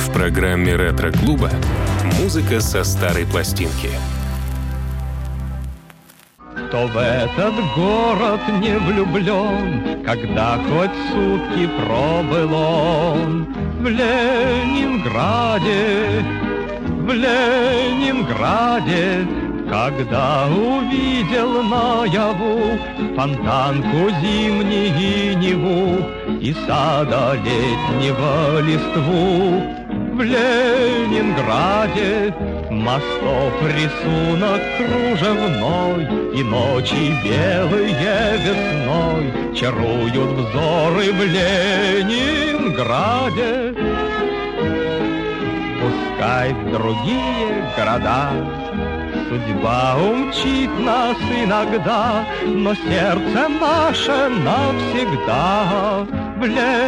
В программе «Ретро-клуба» музыка со старой пластинки. Кто в этот город не влюблен, когда хоть сутки пробыл он в Ленинграде, когда увидел наяву фонтанку зимней Неву и сада летнего листву. В Ленинграде мостов рисунок кружевной, и ночи белые весной чаруют взоры в Ленинграде. Пускай в другие города судьба умчит нас иногда, но сердце наше навсегда в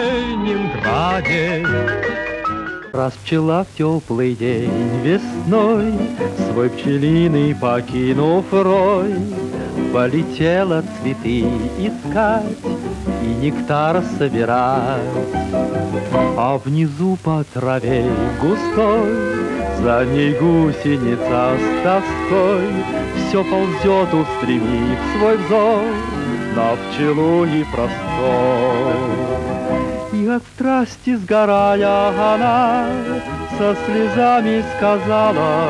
Ленинграде. Раз пчела в теплый день весной свой пчелиный покинув рой, полетела цветы искать и нектар собирать. А внизу по траве густой за ней гусеница с тоской все ползет, устремив свой взор на пчелу и простор. И от страсти сгорая она со слезами сказала: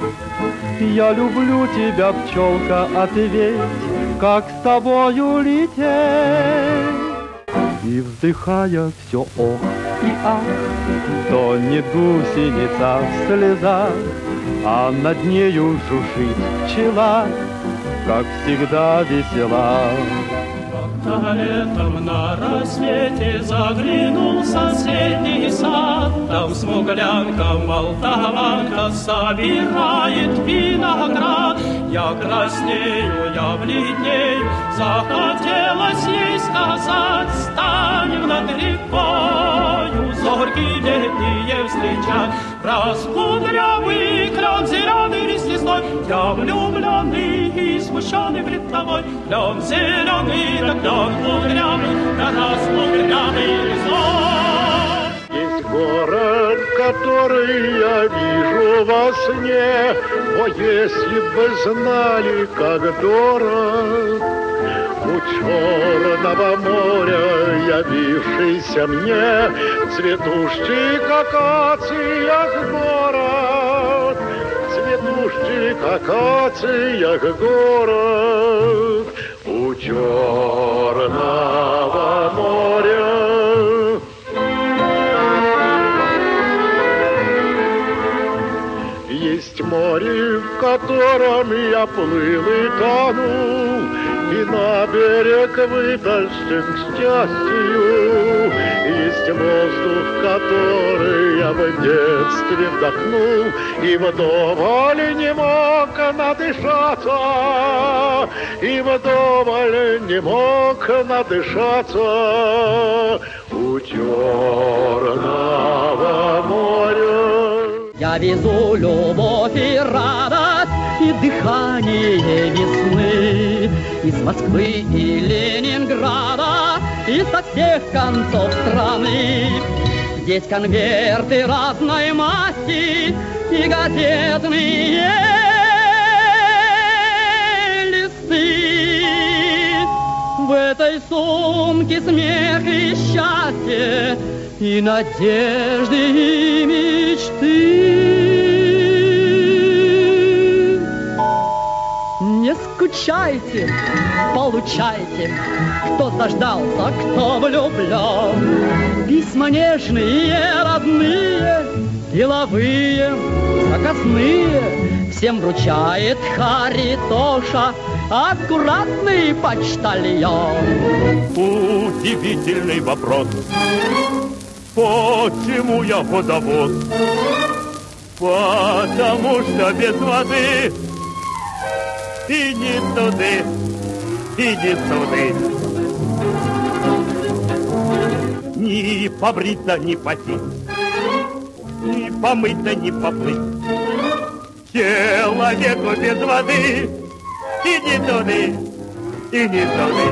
я люблю тебя, пчелка, ответь, как с тобою лететь. И вздыхая все ох и ах, тонет гусеница в слезах, а над нею жужжит пчела, как всегда весела. Как-то летом на рассвете заглянул в соседний сад, там смуглянка, молдаванка собирает виноград. Я краснею, я бледнею, захотелось ей сказать: стань над рекою, зорьки летние встречать. Раскудрявый клен зеленый листвой, я влюбленный и смущенный пред тобой. Клен зеленый, да клен кудрявый, да раскудрявый листвой. Есть город, который я вижу во сне, о, если бы знали, как дорог у черного моря явившийся мне цветущий, как акациях город, цветущий, как акациях город у черного моря. Есть море, в котором я плыл и тонул, и на берег вытащен к счастью. Есть воздух, который я в детстве вдохнул, и вдоволь не мог надышаться, и вдоволь не мог надышаться у черного моря. Я везу любовь и радость, и дыхание весны из Москвы и Ленинграда, и со всех концов страны. Здесь конверты разной масти и газетные листы. В этой сумке смех и счастье, и надежды, и мечты. Не скучайте, получайте, кто заждался, кто влюблен. Письма нежные, родные, деловые, заказные, всем вручает Харитоша, аккуратный почтальон. Удивительный вопрос. Почему я водовод? Потому что без воды и ни туды, и ни суды. Ни побриться, ни потеть, ни помыться, ни поплыть. Человеку без воды и ни туды, и ни туды.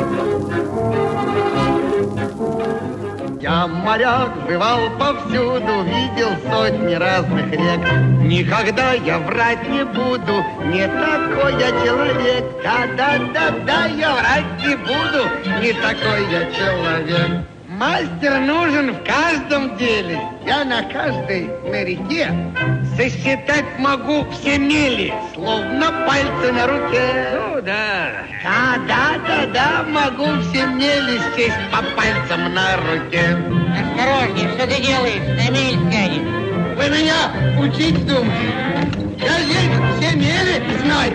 Я моряк, бывал повсюду, видел сотни разных рек. Никогда я врать не буду, не такой я человек. Да, я врать не буду, не такой я человек. Мастер нужен в каждом деле. Я на каждой на реке сосчитать могу все мили, словно пальцы на руке. Ну да. Да, могу все мили сесть по пальцам на руке. Осторожнее, что ты делаешь? На мель сядешь. Вы меня учить думаете? Я здесь все мели знаю.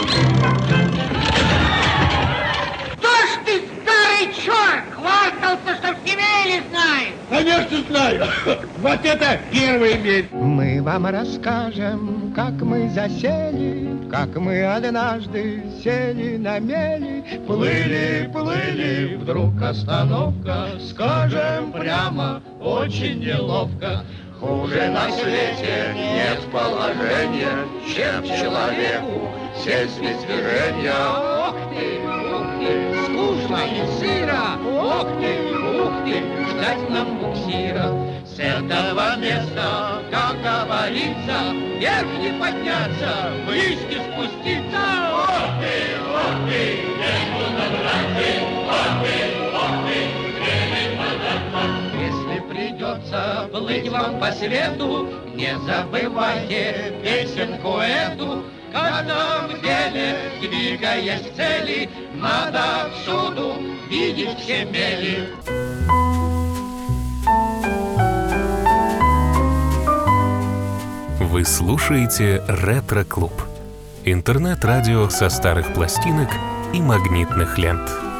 Что ж ты, старый черт, хвастался, что все мели знаешь? Конечно знаю. Вот это первый мель. Мы вам расскажем, как мы засели, как мы однажды сели на мели. Плыли, вдруг остановка, скажем прямо, очень неловко. Хуже на свете нет положения, чем человеку сесть без движения. Ох ты, скучно и сыро, ох ты, ждать нам буксира. С этого места, как говорится, вверх не подняться, вниз не спуститься. Ох ты, нету над Если придется плыть вам по свету, не забывайте песенку эту. В каждом деле, двигаясь к цели, надо всюду видеть все мели. Вы слушаете «Ретро-клуб» — интернет-радио со старых пластинок и магнитных лент.